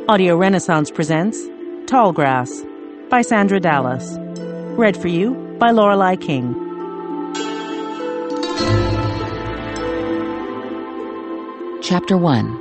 Audio Renaissance presents Tallgrass by Sandra Dallas. Read for you by Lorelei King. Chapter 1.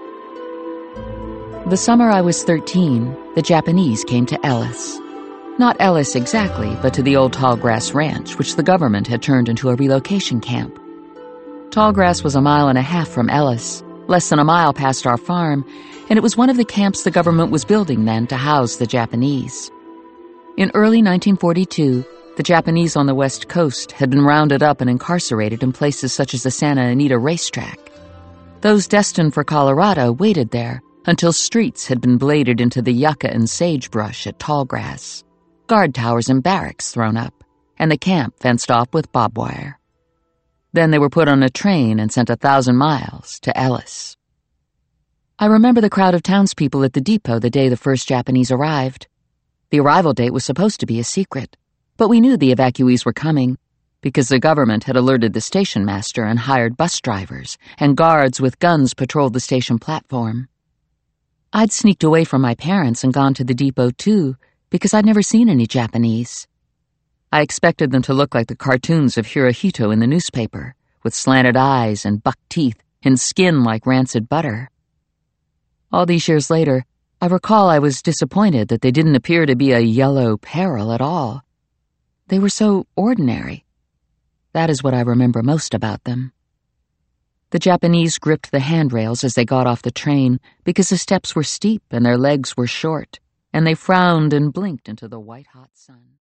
The summer I was 13, the Japanese came to Ellis. Not Ellis exactly, but to the old Tallgrass Ranch, which the government had turned into a relocation camp. Tallgrass was 1.5 miles from Ellis, less than 1 mile past our farm, and it was one of the camps the government was building then to house the Japanese. In early 1942, the Japanese on the West Coast had been rounded up and incarcerated in places such as the Santa Anita racetrack. Those destined for Colorado waited there until streets had been bladed into the yucca and sagebrush at Tallgrass, guard towers and barracks thrown up, and the camp fenced off with barbed wire. Then they were put on a train and sent 1,000 miles to Ellis. I remember the crowd of townspeople at the depot the day the first Japanese arrived. The arrival date was supposed to be a secret, but we knew the evacuees were coming because the government had alerted the station master and hired bus drivers, and guards with guns patrolled the station platform. I'd sneaked away from my parents and gone to the depot too because I'd never seen any Japanese. I expected them to look like the cartoons of Hirohito in the newspaper, with slanted eyes and buck teeth and skin like rancid butter. All these years later, I recall I was disappointed that they didn't appear to be a yellow peril at all. They were so ordinary. That is what I remember most about them. The Japanese gripped the handrails as they got off the train because the steps were steep and their legs were short, and they frowned and blinked into the white-hot sun.